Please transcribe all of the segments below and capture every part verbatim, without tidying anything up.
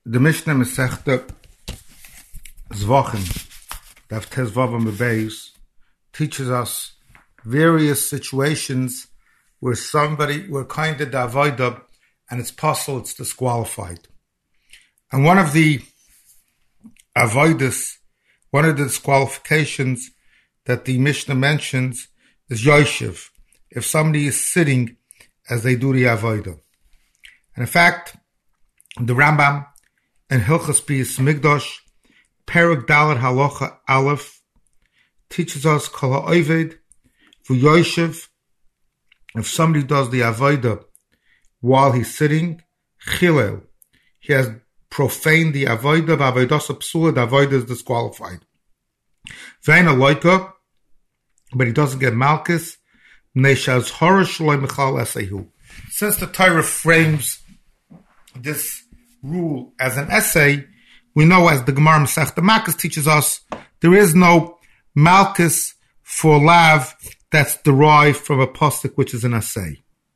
The Mishnah Masechta Zvachim, Daf Tezvav and Bebeis, teaches us various situations where somebody, where kind of d'avodah, and it's possible it's disqualified. And one of the avodas, one of the disqualifications that the Mishnah mentions is Yoshev, if somebody is sitting as they do the avodah. And in fact, the Rambam in Hilchos Biyas Migdosh, Perek Dalet Halacha Aleph, teaches us Kol ha'oved v'yoshev, if somebody does the avodah while he's sitting, chilel, he has profaned the avodah, v'avodas psula, the avodah is disqualified. Ve'en aloika, but he doesn't get malchus, neishaz horosh shloi michal esehu. Since the Torah frames this rule as an essay, we know, as the Gemara Masechta Makos teaches us, there is no malchus for lav that's derived from a pasuk which is an essay.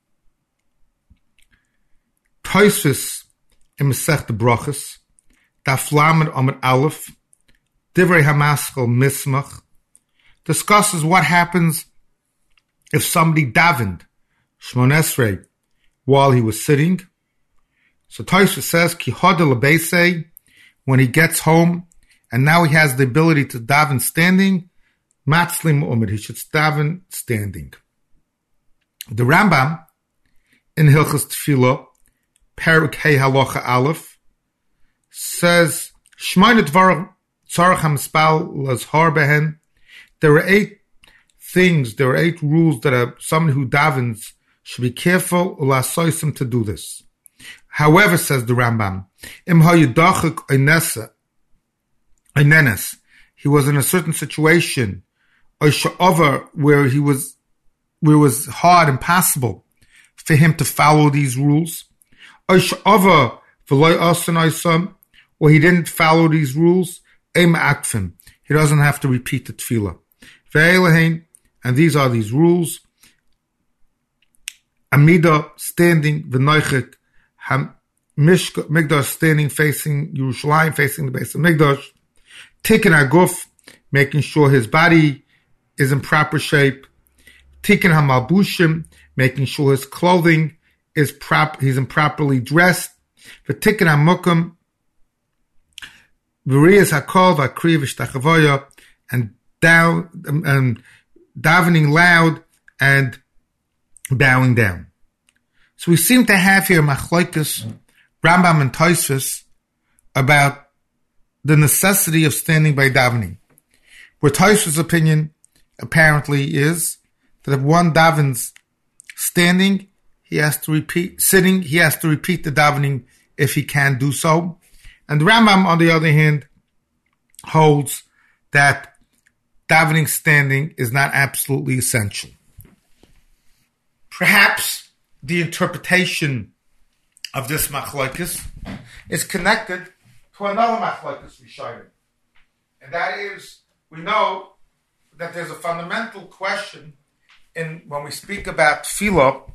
Tosfos in Masechta Brachos, Daf Lamed Amud Aleph, Divrei Hamaschal Mismach, discusses what happens if somebody davened Shmon Esrei while he was sitting. So Tosfos says, Ki hoda lebeisei, when he gets home, and now he has the ability to daven standing, matzlim umid, he should daven standing. The Rambam, in Hilchos Tefillah, Perek Hey Halacha Aleph, says, Shmoyne dvar tzarech hamispal lazhar behen, there are eight things, there are eight rules that a, someone who davens should be careful, ulasoisim, to do this. However, says the Rambam, Im hayudachik einesa, einenes, he was in a certain situation, oisha'over, where he was, where it was hard, impossible for him to follow these rules, oisha'over v'loy asan oisam, or he didn't follow these rules, eima akfim, he doesn't have to repeat the tefillah. Ve'elahein, and these are these rules, amida, standing, v'noichik, Migdash, standing facing Yerushalayim, facing the base of Migdash. Tikkun Haguf, making sure his body is in proper shape. Tikkun Hamalbushim, making sure his clothing is prop, he's improperly dressed. V'tikkun Hamukam, V'riyas Hakol V'akriv V'shtachavoya, and down and davening loud and bowing down. So we seem to have here Machlokes, Rambam and Tosfos, about the necessity of standing by davening. Where Tosfos' opinion apparently is that if one davens standing, he has to repeat, sitting, he has to repeat the davening if he can do so. And Rambam, on the other hand, holds that davening standing is not absolutely essential. Perhaps the interpretation of this machlokes is connected to another machlokes rishonim, and that is, we know that there's a fundamental question in when we speak about tefillah.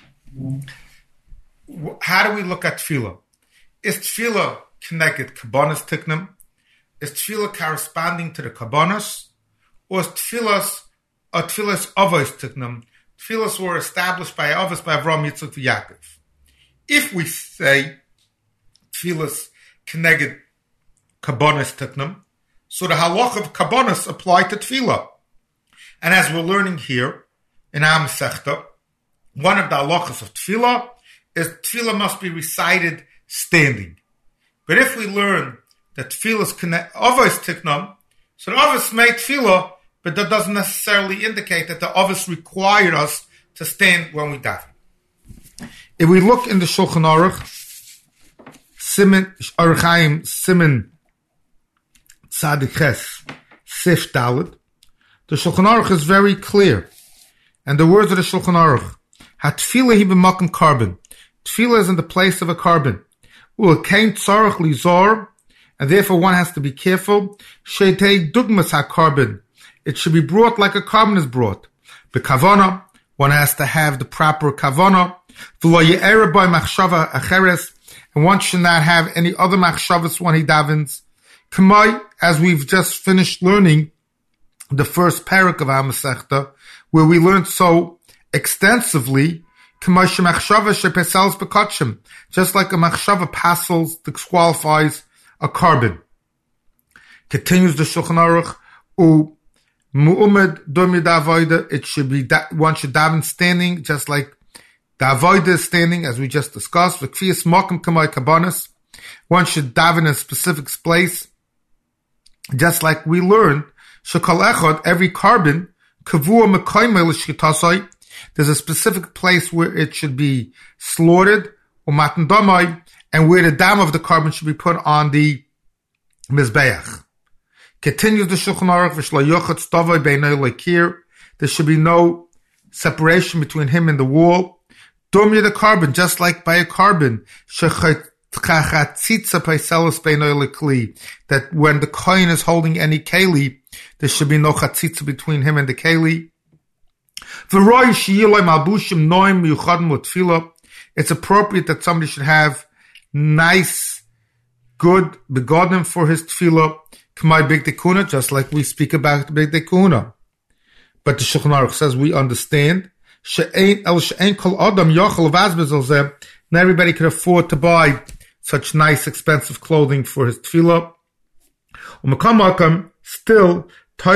How do we look at tefillah? Is tefillah connected kabbanas tiknum? Is tefillah corresponding to the kabbanas, or is tefillah a tefillas avos tiknum? Tefillas were established by Avos, by Avraham, Yitzchak, and Yaakov. If we say tefillas connected kabbanas tiknum, so the halacha of kabbanas apply to tefillah. And as we're learning here in our Masechta, one of the halachas of tefillah is tefillah must be recited standing. But if we learn that tefillas connect avos tiknum, so the avos made tefillah, but that doesn't necessarily indicate that the Avos required us to stand when we daven. If we look in the Shulchan Aruch, Siman Aruch Chaim, Siman Tzadik Ches, Sif Dalet, the Shulchan Aruch is very clear. And the words of the Shulchan Aruch, HaTfilah hi b'makom carbon. Tefillah is in the place of a carbon. U'kein tzarech lizor, and therefore one has to be careful. Sheitei dugmas ha-carbon. It should be brought like a carbon is brought. The kavana, one has to have the proper kavana. And and one should not have any other machshavas when he davens. Kamai, as we've just finished learning the first parak of our Masechta, where we learned so extensively, kamai shemachshava shepesels bekotchim, just like a machshava passes, disqualifies a carbon. Continues the Shulchan Aruch, u mu'umed domi da avoida, it should be, da, one should daven standing, just like the avoida is standing, as we just discussed. V'kfiyas mokum kamai kabanas, one should daven in a specific place, just like we learned, shekol echad, every carbon, kavua mekoymel shchitasai, there's a specific place where it should be slaughtered, u'matan damai, and where the dam of the carbon should be put on the mizbeach. Continues the Shulchan Aruch, v'shlo yochatz davai beinay lekir, there should be no separation between him and the wall. Dumya the carbon, just like by a carbon, that when the kohen is holding any keli, there should be no chatzitza between him and the keli. It's appropriate that somebody should have nice, good begodim for his tefillah, k'may big dekuna, just like we speak about the big dekuna. But the Shulchan Aruch says we understand. Not everybody can afford to buy such nice, expensive clothing for his tefillah. Still,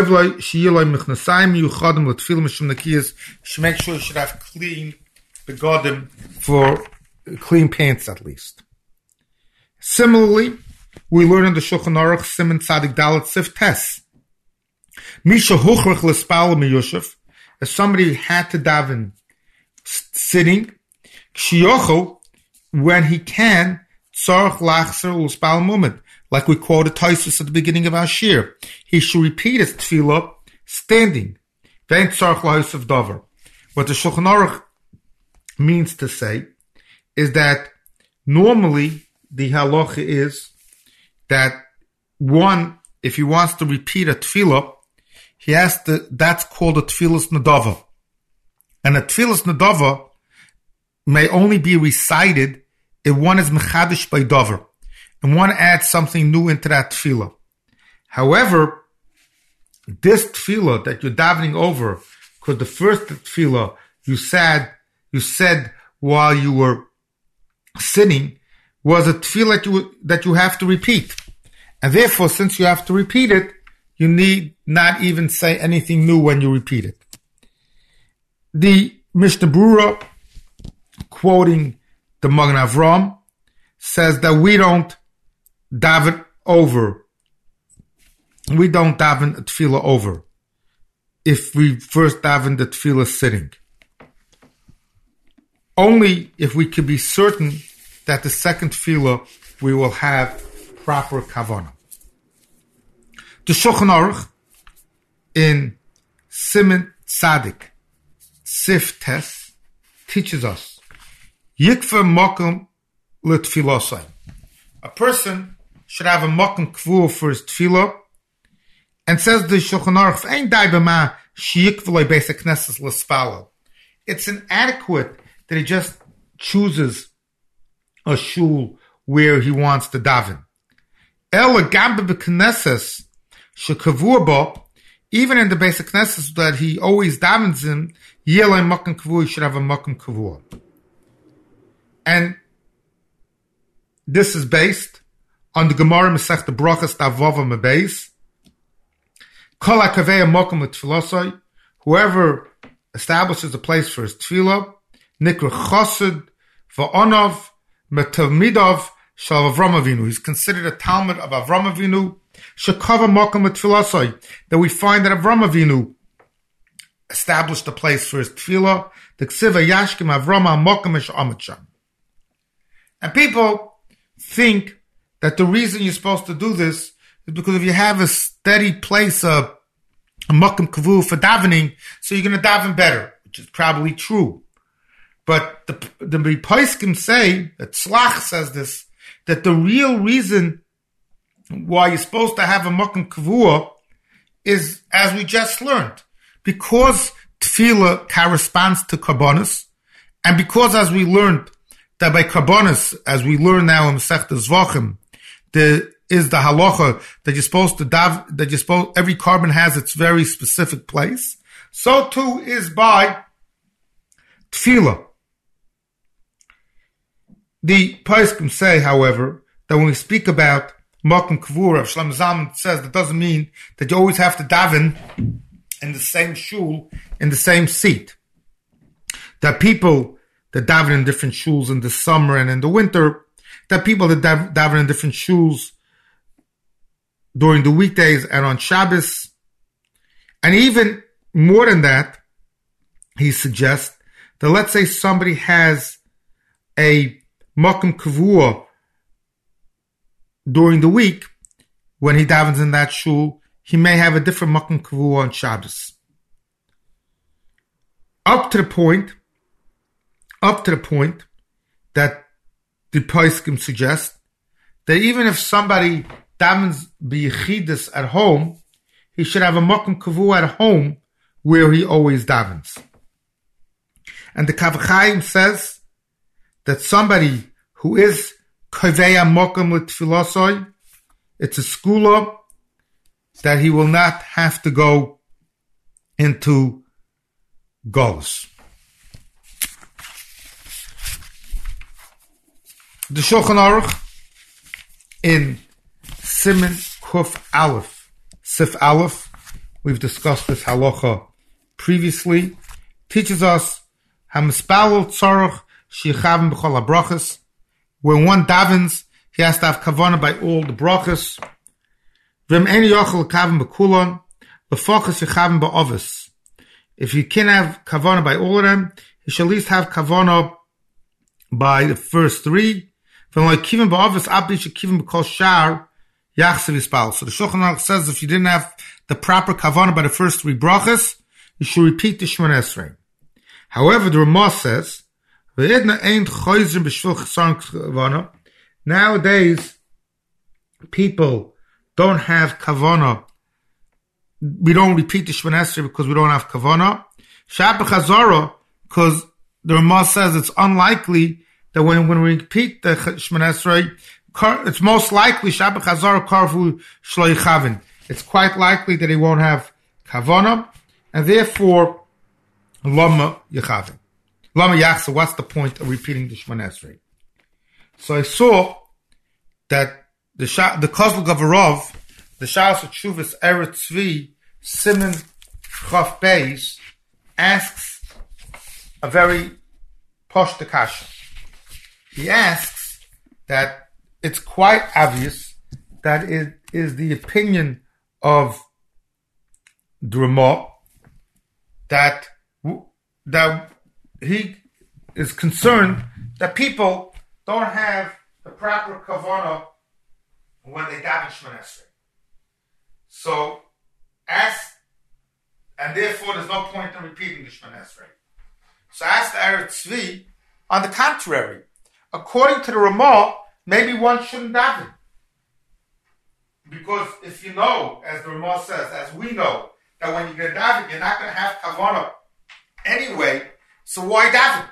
should make sure he should have clean begodim for clean pants at least. Similarly, we learn in the Shulchan Aruch Siman Tzadik Dalet Sif Tes. Misha Huchrach L'Spal Miyushev, if somebody had to daven sitting, Kshiyochel, when he can, Tzarech Lachzer L'Spal Mumid, like we quoted Taisus at the beginning of our shir, he should repeat his tefillah standing. Vein Tzarech L'Hosav Dover. What the Shulchan Aruch means to say is that normally the halacha is that one, if he wants to repeat a tefillah, he has to, that's called a tefillas nadava. And a tefillas nadava may only be recited if one is mechadish by dover, and one adds something new into that tefillah. However, this tefillah that you're davening over, because the first tefillah you said, you said while you were sitting, was a tefillah that you, that you have to repeat. And therefore, since you have to repeat it, you need not even say anything new when you repeat it. The Mishnah Brura, quoting the Magen Avram, says that we don't daven over. We don't daven a tefillah over if we first daven the tefillah sitting. Only if we could be certain that the second tefillah we will have proper kavanah. The Shulchan Aruch in Siman Tzadik Sif Tes teaches us Yikfa Mokum L'Tfilosai. A person should have a Mokum Kvur for his tefillah, and says the Shulchan Aruch, Ein dai b'ma sheyikva beis haknesses l'spalel. It's inadequate that he just chooses a shul where he wants to daven. Ela gambe b'knesses shekavur bo, even in the basic knesses that he always davens in, yelay makom kavur, he should have a makom kavur. And this is based on the Gemara Masechta Brachas Davava Mebeis. Kol hakavei makom l'tefilosai, whoever establishes a place for his tefillah, nikra chassid va'onav metalmidav shal Avram Avinu. He's considered a Talmud of Avram Avinu. Shekava makom l'tefilosai, that we find that Avram Avinu established a place for his tefillah. The ksiva yashkim Avram makom ish amacham. And people think that the reason you're supposed to do this is because if you have a steady place, a, a makom kavur for davening, so you're going to daven better, which is probably true. But the the Poskim say, that Tzlach says this, that the real reason why you're supposed to have a makom kavur is, as we just learned, because tefillah corresponds to karbonos, and because, as we learned, that by karbonis, as we learn now in Masechta Zvachim, the is the halacha that you're supposed to dav, that you're supposed, every carbon has its very specific place. So too is by tefillah. The poskim say, however, that when we speak about makom kavura, Shlomo Zalman says that doesn't mean that you always have to daven in the same shul, in the same seat. That people that daven in different shuls in the summer and in the winter, that people that dav- daven in different shuls during the weekdays and on Shabbos, and even more than that, he suggests that let's say somebody has a makom kavua during the week, when he davens in that shul, he may have a different makom kavua on Shabbos. Up to the point, up to the point that the poskim suggest that even if somebody davens b'yechidus at home, he should have a makom kavua at home where he always davens. And the Kaf Chaim says that somebody who is koveya makom l'tfilasoi, it's a skula that he will not have to go into golus. The Shulchan Aruch in Siman Kuf Aleph, Sif Aleph, we've discussed this halacha previously, teaches us hamispalul tzarich sheyichavim b'chol habrachas. When one davens, he has to have kavanah by all the brachas. V'em ein yochel kavim b'kulon, l'fachas yichavim ba'ovis. If you can have kavanah by all of them, he should at least have kavanah by the first three. So the Shulchan Aruch says if you didn't have the proper kavanah by the first three brachas, you should repeat the Shemona Esrei. However, the Ramah says, nowadays, people don't have kavanah. We don't repeat the Shemona Esrei because we don't have kavanah. Shabbat Chazara, because the Ramah says it's unlikely that when, when we repeat the Shemona Esrei, it's most likely Shabbat Chazar Karvu Shlo Yichavin. It's quite likely that he won't have Kavanah, and therefore Lama Yichavin. Lama Yachsa, what's the point of repeating the Shemona Esrei? So I saw that the the Kozl Gavarov, the Shalos of Tshuvas Eretz Tzvi, Siman Chaf Beis, asks a very poshta kasha. He asks that it's quite obvious that it is the opinion of the Ramah that, that he is concerned that people don't have the proper kavanah when they daven Shemona Esrei. So, as, and therefore there's no point in repeating the Shemona Esrei. So ask the Eretz Tzvi, on the contrary, according to the Ramah, maybe one shouldn't daven. Because if you know, as the Ramah says, as we know, that when you're going to daven, you're not going to have kavanah anyway, so why daven?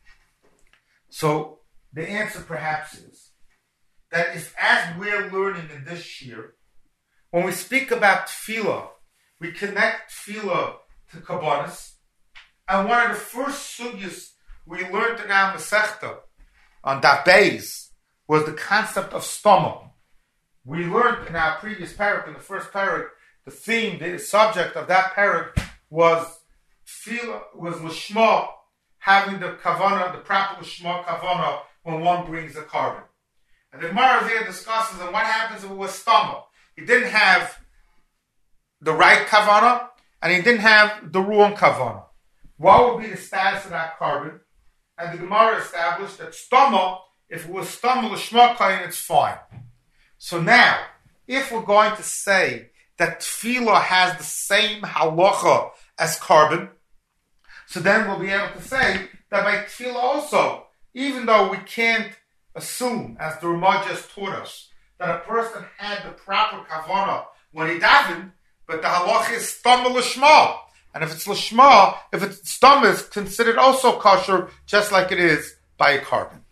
So the answer perhaps is that if, as we're learning in this year, when we speak about tefillah, we connect tefillah to kabbanis, and one of the first sugyas we learned in our Masechta on Daf Beis was the concept of stoma. We learned in our previous parak, in the first parak, the theme, the subject of that parak was tefillah, was lishma, having the kavanah, the proper lishma kavanah when one brings a carbon. And the Gemara there discusses and what happens if it was stoma. He didn't have the right kavanah, and he didn't have the wrong kavanah. What would be the status of that carbon? And the Gemara established that stoma, if it was stoma l'shma kain, it's fine. So now, if we're going to say that tefillah has the same halacha as carbon, so then we'll be able to say that by tefillah also, even though we can't assume, as the Ramah just taught us, that a person had the proper kavanah when he davened, but the halacha is stoma l'shma. And if it's l'shma, if it's stoma, it's considered also kosher, just like it is by a carbon.